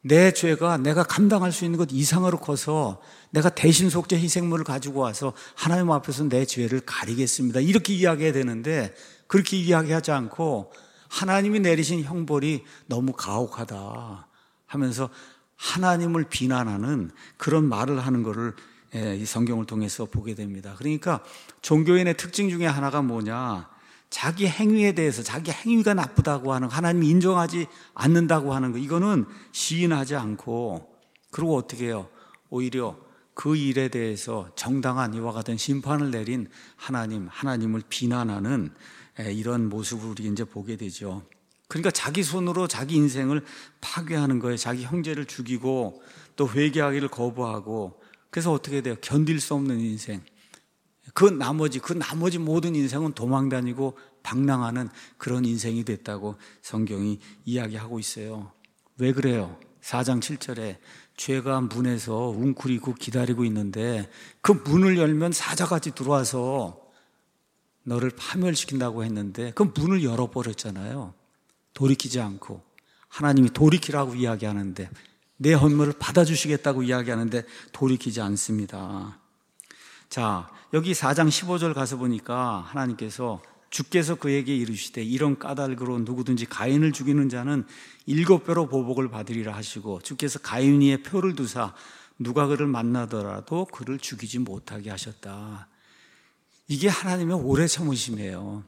내 죄가 내가 감당할 수 있는 것 이상으로 커서 내가 대신 속죄 희생물을 가지고 와서 하나님 앞에서 내 죄를 가리겠습니다. 이렇게 이야기해야 되는데 그렇게 이야기하지 않고 하나님이 내리신 형벌이 너무 가혹하다 하면서 하나님을 비난하는 그런 말을 하는 것을 이 성경을 통해서 보게 됩니다. 그러니까 종교인의 특징 중에 하나가 뭐냐, 자기 행위에 대해서 자기 행위가 나쁘다고 하는, 하나님이 인정하지 않는다고 하는 거, 이거는 시인하지 않고, 그리고 어떻게 해요? 오히려 그 일에 대해서 정당한 이와 같은 심판을 내린 하나님, 하나님을 비난하는 이런 모습을 우리 이제 보게 되죠. 그러니까 자기 손으로 자기 인생을 파괴하는 거예요. 자기 형제를 죽이고 또 회개하기를 거부하고, 그래서 어떻게 돼요? 견딜 수 없는 인생. 그 나머지, 그 나머지 모든 인생은 도망다니고 방랑하는 그런 인생이 됐다고 성경이 이야기하고 있어요. 왜 그래요? 사 장 칠 절에 죄가 문에서 웅크리고 기다리고 있는데 그 문을 열면 사자같이 들어와서 너를 파멸시킨다고 했는데 그 문을 열어버렸잖아요. 돌이키지 않고. 하나님이 돌이키라고 이야기하는데, 내 헌물을 받아주시겠다고 이야기하는데 돌이키지 않습니다. 자, 여기 사 장 십오 절 가서 보니까 하나님께서, 주께서 그에게 이르시되 이런 까닭으로 누구든지 가인을 죽이는 자는 일곱 배로 보복을 받으리라 하시고, 주께서 가인 위에 표를 두사 누가 그를 만나더라도 그를 죽이지 못하게 하셨다. 이게 하나님의 오래 참으심이에요.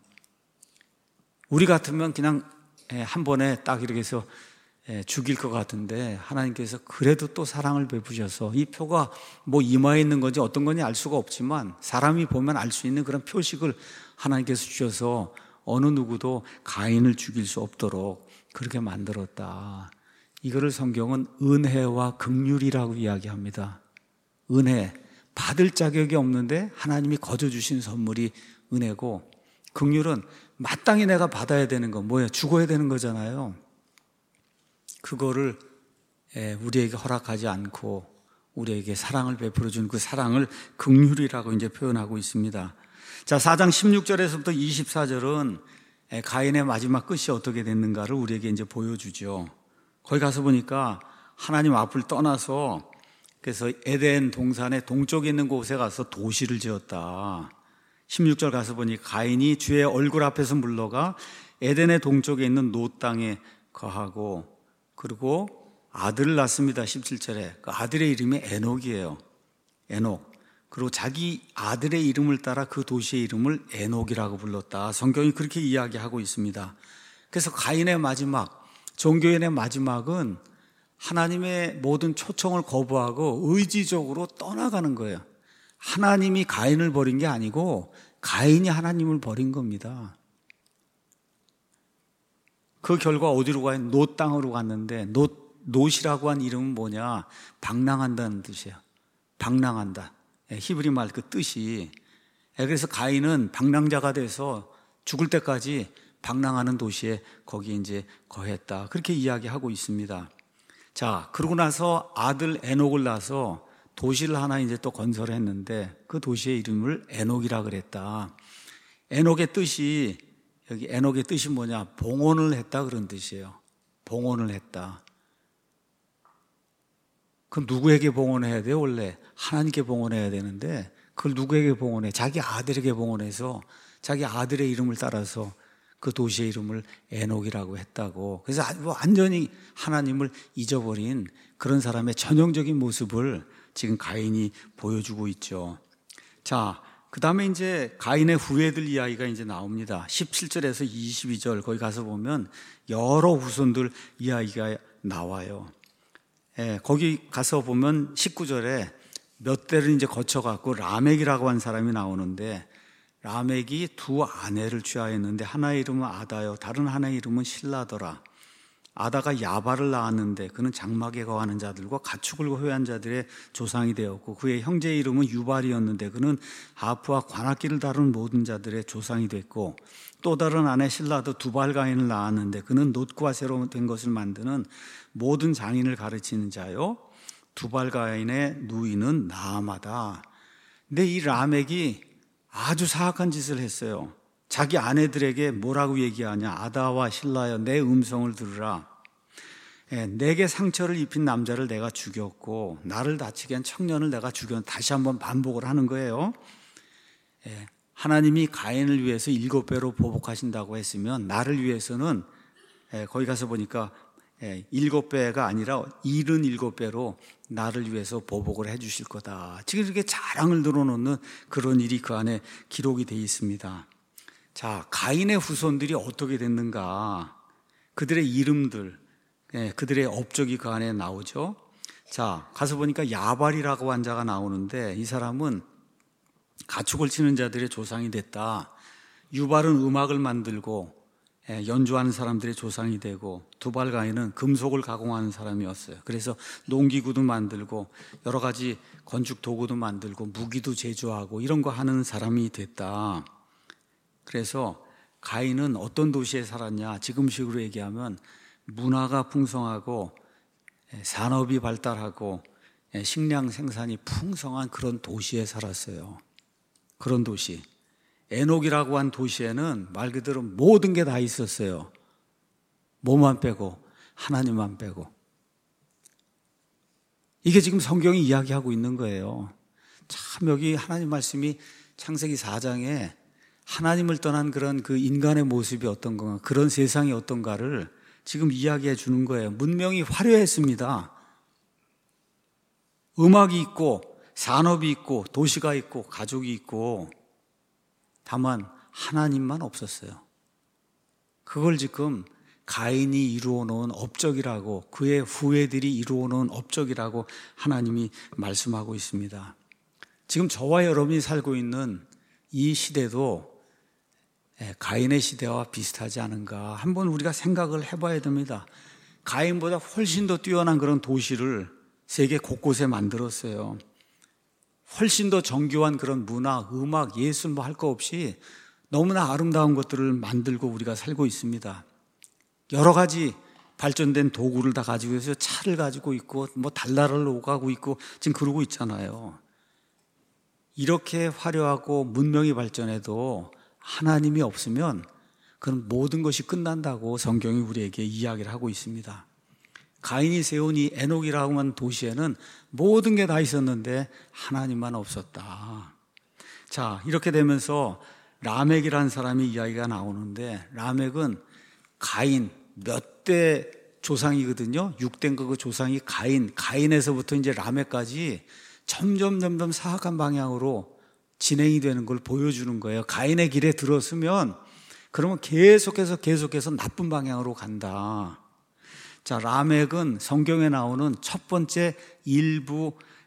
우리 같으면 그냥 한 번에 딱 이렇게 해서 죽일 것 같은데 하나님께서 그래도 또 사랑을 베푸셔서, 이 표가 뭐 이마에 있는 건지 어떤 건지 알 수가 없지만 사람이 보면 알 수 있는 그런 표식을 하나님께서 주셔서 어느 누구도 가인을 죽일 수 없도록 그렇게 만들었다. 이거를 성경은 은혜와 긍휼이라고 이야기합니다. 은혜, 받을 자격이 없는데 하나님이 거저 주신 선물이 은혜고, 긍휼은 마땅히 내가 받아야 되는 거, 뭐예요? 죽어야 되는 거잖아요. 그거를 우리에게 허락하지 않고 우리에게 사랑을 베풀어 준 그 사랑을 긍휼이라고 이제 표현하고 있습니다. 자, 사 장 십육 절에서부터 이십사 절은 가인의 마지막 끝이 어떻게 됐는가를 우리에게 이제 보여주죠. 거기 가서 보니까 하나님 앞을 떠나서, 그래서 에덴 동산의 동쪽에 있는 곳에 가서 도시를 지었다. 십육 절 가서 보니 가인이 주의 얼굴 앞에서 물러가 에덴의 동쪽에 있는 노 땅에 거하고, 그리고 아들을 낳습니다. 십칠 절에 그 아들의 이름이 에녹이에요. 에녹. 그리고 자기 아들의 이름을 따라 그 도시의 이름을 에녹이라고 불렀다. 성경이 그렇게 이야기하고 있습니다. 그래서 가인의 마지막, 종교인의 마지막은 하나님의 모든 초청을 거부하고 의지적으로 떠나가는 거예요. 하나님이 가인을 버린 게 아니고 가인이 하나님을 버린 겁니다. 그 결과 어디로 가요? 노 땅으로 갔는데, 노, 노시라고 한 이름은 뭐냐? 방랑한다는 뜻이에요. 방랑한다. 히브리 말 그 뜻이. 그래서 가인은 방랑자가 돼서 죽을 때까지 방랑하는 도시에 거기 이제 거했다. 그렇게 이야기하고 있습니다. 자, 그러고 나서 아들 에녹을 낳아서 도시를 하나 이제 또 건설했는데 그 도시의 이름을 에녹이라 그랬다. 에녹의 뜻이, 여기 에녹의 뜻이 뭐냐? 봉헌을 했다 그런 뜻이에요. 봉헌을 했다. 그럼 누구에게 봉헌해야 돼요? 원래 하나님께 봉헌해야 되는데 그걸 누구에게 봉헌해? 자기 아들에게 봉헌해서 자기 아들의 이름을 따라서 그 도시의 이름을 에녹이라고 했다고. 그래서 완전히 하나님을 잊어버린 그런 사람의 전형적인 모습을 지금 가인이 보여주고 있죠. 자, 그 다음에 이제 가인의 후예들 이야기가 이제 나옵니다. 십칠 절에서 이십이 절 거기 가서 보면 여러 후손들 이야기가 나와요. 예, 거기 가서 보면 십구 절에 몇 대를 이제 거쳐갖고 라멕이라고 한 사람이 나오는데, 라멕이 두 아내를 취하였는데 하나의 이름은 아다요, 다른 하나의 이름은 실라더라. 아다가 야발을 낳았는데 그는 장막에 거하는 자들과 가축을 호위한 자들의 조상이 되었고, 그의 형제의 이름은 유발이었는데 그는 하프와 관악기를 다루는 모든 자들의 조상이 됐고, 또 다른 아내 실라도 두발가인을 낳았는데 그는 놋과 새로 된 것을 만드는 모든 장인을 가르치는 자요, 두발가인의 누이는 나아마다. 근데 이 라멕이 아주 사악한 짓을 했어요. 자기 아내들에게 뭐라고 얘기하냐? 아다와 실라여, 내 음성을 들으라. 예, 내게 상처를 입힌 남자를 내가 죽였고 나를 다치게 한 청년을 내가 죽였. 다시 한번 반복을 하는 거예요. 예, 하나님이 가인을 위해서 일곱 배로 보복하신다고 했으면 나를 위해서는 예, 거기 가서 보니까 예, 일곱 배가 아니라 일흔 일곱 배로 나를 위해서 보복을 해 주실 거다. 지금 이렇게 자랑을 늘어놓는 그런 일이 그 안에 기록이 되어 있습니다. 자, 가인의 후손들이 어떻게 됐는가? 그들의 이름들, 예, 그들의 업적이 그 안에 나오죠. 자, 가서 보니까 야발이라고 한 자가 나오는데 이 사람은 가축을 치는 자들의 조상이 됐다. 유발은 음악을 만들고 연주하는 사람들의 조상이 되고, 두발 가인은 금속을 가공하는 사람이었어요. 그래서 농기구도 만들고 여러 가지 건축 도구도 만들고 무기도 제조하고 이런 거 하는 사람이 됐다. 그래서 가인은 어떤 도시에 살았냐? 지금식으로 얘기하면 문화가 풍성하고 산업이 발달하고 식량 생산이 풍성한 그런 도시에 살았어요. 그런 도시. 에녹이라고 한 도시에는 말 그대로 모든 게 다 있었어요. 뭐만 빼고, 하나님만 빼고. 이게 지금 성경이 이야기하고 있는 거예요. 참 여기 하나님 말씀이 창세기 사 장에 하나님을 떠난 그런 그 인간의 모습이 어떤 건가, 그런 세상이 어떤가를 지금 이야기해 주는 거예요. 문명이 화려했습니다. 음악이 있고 산업이 있고 도시가 있고 가족이 있고, 다만 하나님만 없었어요. 그걸 지금 가인이 이루어 놓은 업적이라고, 그의 후예들이 이루어 놓은 업적이라고 하나님이 말씀하고 있습니다. 지금 저와 여러분이 살고 있는 이 시대도 가인의 시대와 비슷하지 않은가 한번 우리가 생각을 해봐야 됩니다. 가인보다 훨씬 더 뛰어난 그런 도시를 세계 곳곳에 만들었어요. 훨씬 더 정교한 그런 문화, 음악, 예술 뭐 할 거 없이 너무나 아름다운 것들을 만들고 우리가 살고 있습니다. 여러 가지 발전된 도구를 다 가지고 있어요. 차를 가지고 있고 뭐 달나라를 오가고 있고 지금 그러고 있잖아요. 이렇게 화려하고 문명이 발전해도 하나님이 없으면 그런 모든 것이 끝난다고 성경이 우리에게 이야기를 하고 있습니다. 가인이 세운 이 에녹이라고 하는 도시에는 모든 게 다 있었는데 하나님만 없었다. 자, 이렇게 되면서 라멕이라는 사람이 이야기가 나오는데, 라멕은 가인 몇 대 조상이거든요. 육 대인가 그 조상이 가인, 가인에서부터 이제 라멕까지 점점 점점 사악한 방향으로 진행이 되는 걸 보여주는 거예요. 가인의 길에 들었으면 그러면 계속해서 계속해서 나쁜 방향으로 간다. 자, 라멕은 성경에 나오는 첫 번째 일부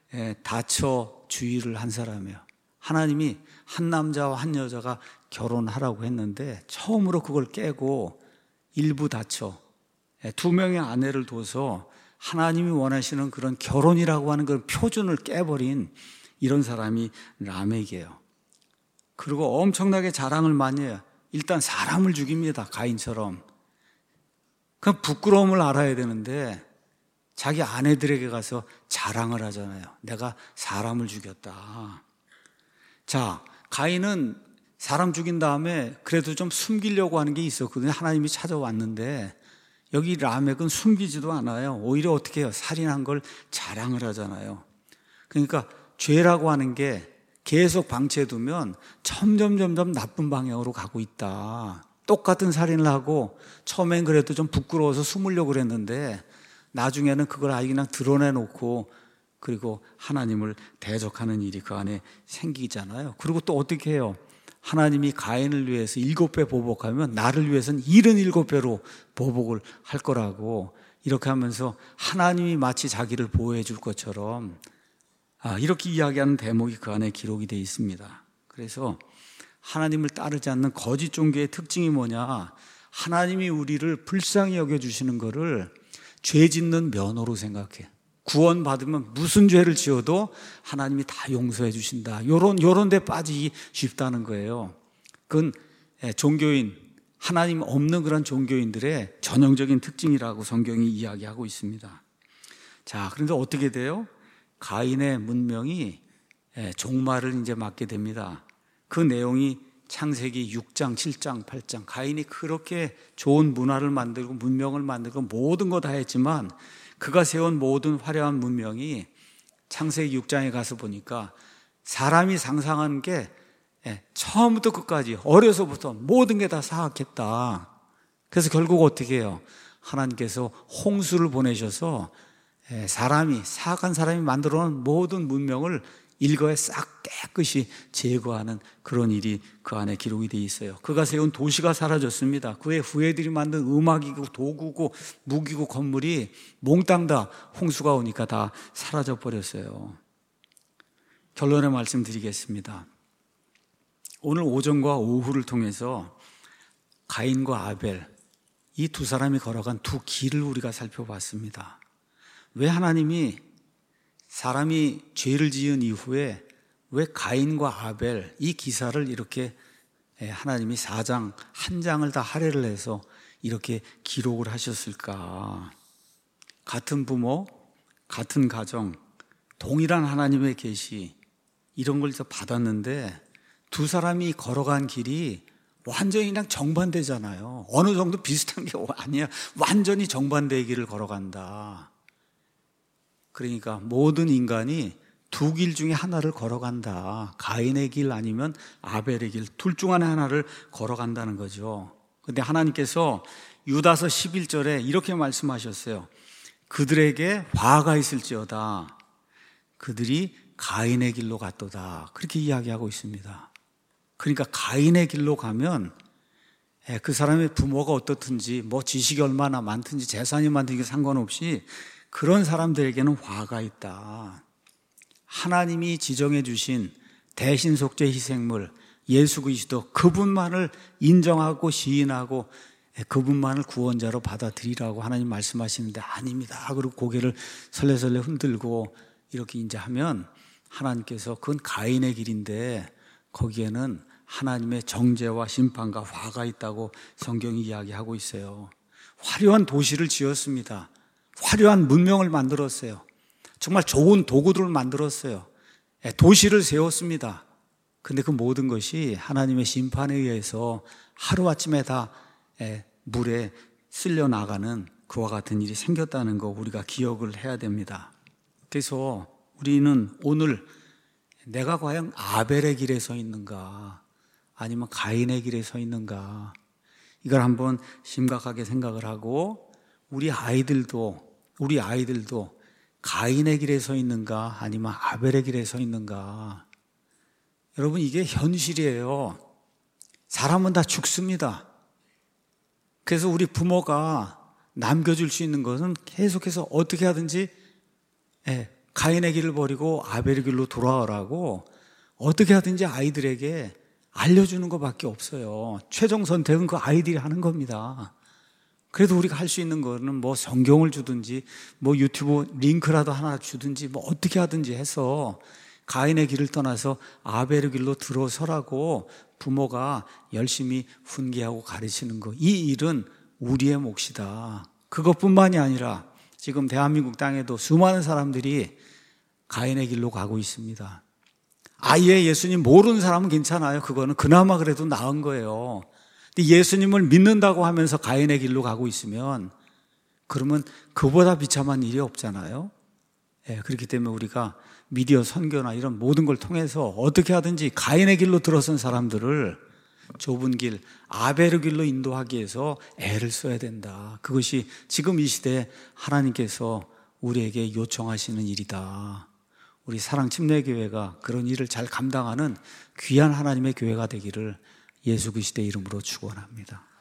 다처주의를 한 사람이에요. 하나님이 한 남자와 한 여자가 결혼하라고 했는데 처음으로 그걸 깨고 일부 다처, 두 명의 아내를 둬서 하나님이 원하시는 그런 결혼이라고 하는 그런 표준을 깨버린 이런 사람이 라멕이에요. 그리고 엄청나게 자랑을 많이 해요. 일단 사람을 죽입니다. 가인처럼. 그 부끄러움을 알아야 되는데 자기 아내들에게 가서 자랑을 하잖아요. 내가 사람을 죽였다. 자, 가인은 사람 죽인 다음에 그래도 좀 숨기려고 하는 게 있었거든요. 하나님이 찾아왔는데 여기 라멕은 숨기지도 않아요. 오히려 어떻게 해요? 살인한 걸 자랑을 하잖아요. 그러니까 죄라고 하는 게 계속 방치해두면 점점 점점 나쁜 방향으로 가고 있다. 똑같은 살인을 하고 처음엔 그래도 좀 부끄러워서 숨으려고 그랬는데 나중에는 그걸 아예 그냥 드러내놓고 그리고 하나님을 대적하는 일이 그 안에 생기잖아요. 그리고 또 어떻게 해요? 하나님이 가인을 위해서 일곱 배 보복하면 나를 위해서는 일흔일곱 배로 보복을 할 거라고, 이렇게 하면서 하나님이 마치 자기를 보호해 줄 것처럼 아, 이렇게 이야기하는 대목이 그 안에 기록이 되어 있습니다. 그래서 하나님을 따르지 않는 거짓 종교의 특징이 뭐냐? 하나님이 우리를 불쌍히 여겨주시는 것을 죄 짓는 면허로 생각해. 구원받으면 무슨 죄를 지어도 하나님이 다 용서해 주신다. 요런, 요런 데 빠지기 쉽다는 거예요. 그건 종교인, 하나님 없는 그런 종교인들의 전형적인 특징이라고 성경이 이야기하고 있습니다. 자, 그런데 어떻게 돼요? 가인의 문명이 종말을 이제 맞게 됩니다. 그 내용이 창세기 육 장, 칠 장, 팔 장 가인이 그렇게 좋은 문화를 만들고 문명을 만들고 모든 거 다 했지만 그가 세운 모든 화려한 문명이 창세기 육 장에 가서 보니까 사람이 상상한 게 처음부터 끝까지 어려서부터 모든 게 다 사악했다. 그래서 결국 어떻게 해요? 하나님께서 홍수를 보내셔서 사람이 사악한 사람이 만들어 놓은 모든 문명을 일거에 싹 깨끗이 제거하는 그런 일이 그 안에 기록이 되어 있어요. 그가 세운 도시가 사라졌습니다. 그의 후예들이 만든 음악이고 도구고 무기고 건물이 몽땅 다 홍수가 오니까 다 사라져 버렸어요. 결론의 말씀 드리겠습니다. 오늘 오전과 오후를 통해서 가인과 아벨 이 두 사람이 걸어간 두 길을 우리가 살펴봤습니다. 왜 하나님이 사람이 죄를 지은 이후에 왜 가인과 아벨 이 기사를 이렇게 하나님이 사 장 한 장을 다 할애를 해서 이렇게 기록을 하셨을까? 같은 부모, 같은 가정, 동일한 하나님의 계시 이런 걸 받았는데 두 사람이 걸어간 길이 완전히 그냥 정반대잖아요. 어느 정도 비슷한 게 아니야. 완전히 정반대의 길을 걸어간다. 그러니까 모든 인간이 두 길 중에 하나를 걸어간다. 가인의 길 아니면 아벨의 길 둘 중 안에 하나를 걸어간다는 거죠. 그런데 하나님께서 유다서 십일 절에 이렇게 말씀하셨어요. 그들에게 화가 있을지어다. 그들이 가인의 길로 갔도다. 그렇게 이야기하고 있습니다. 그러니까 가인의 길로 가면 그 사람의 부모가 어떻든지 뭐 지식이 얼마나 많든지 재산이 많든지 상관없이 그런 사람들에게는 화가 있다. 하나님이 지정해 주신 대신속죄 희생물 예수 그리스도 그분만을 인정하고 시인하고 그분만을 구원자로 받아들이라고 하나님 말씀하시는데 아닙니다. 그리고 고개를 설레설레 흔들고 이렇게 이제 하면 하나님께서 그건 가인의 길인데 거기에는 하나님의 정죄와 심판과 화가 있다고 성경이 이야기하고 있어요. 화려한 도시를 지었습니다. 화려한 문명을 만들었어요. 정말 좋은 도구들을 만들었어요. 도시를 세웠습니다. 근데 그 모든 것이 하나님의 심판에 의해서 하루아침에 다 물에 쓸려 나가는 그와 같은 일이 생겼다는 거 우리가 기억을 해야 됩니다. 그래서 우리는 오늘 내가 과연 아벨의 길에 서 있는가 아니면 가인의 길에 서 있는가 이걸 한번 심각하게 생각을 하고 우리 아이들도 우리 아이들도 가인의 길에 서 있는가 아니면 아벨의 길에 서 있는가. 여러분 이게 현실이에요. 사람은 다 죽습니다. 그래서 우리 부모가 남겨줄 수 있는 것은 계속해서 어떻게 하든지 예, 가인의 길을 버리고 아벨의 길로 돌아오라고 어떻게 하든지 아이들에게 알려주는 것밖에 없어요. 최종 선택은 그 아이들이 하는 겁니다. 그래도 우리가 할 수 있는 거는 뭐 성경을 주든지 뭐 유튜브 링크라도 하나 주든지 뭐 어떻게 하든지 해서 가인의 길을 떠나서 아벨의 길로 들어서라고 부모가 열심히 훈계하고 가르치는 거. 이 일은 우리의 몫이다. 그것뿐만이 아니라 지금 대한민국 땅에도 수많은 사람들이 가인의 길로 가고 있습니다. 아예 예수님 모르는 사람은 괜찮아요. 그거는 그나마 그래도 나은 거예요. 근데 예수님을 믿는다고 하면서 가인의 길로 가고 있으면 그러면 그보다 비참한 일이 없잖아요. 예, 그렇기 때문에 우리가 미디어 선교나 이런 모든 걸 통해서 어떻게 하든지 가인의 길로 들어선 사람들을 좁은 길, 아벨의 길로 인도하기 위해서 애를 써야 된다. 그것이 지금 이 시대에 하나님께서 우리에게 요청하시는 일이다. 우리 사랑침례교회가 그런 일을 잘 감당하는 귀한 하나님의 교회가 되기를 예수 그리스도의 이름으로 축원합니다.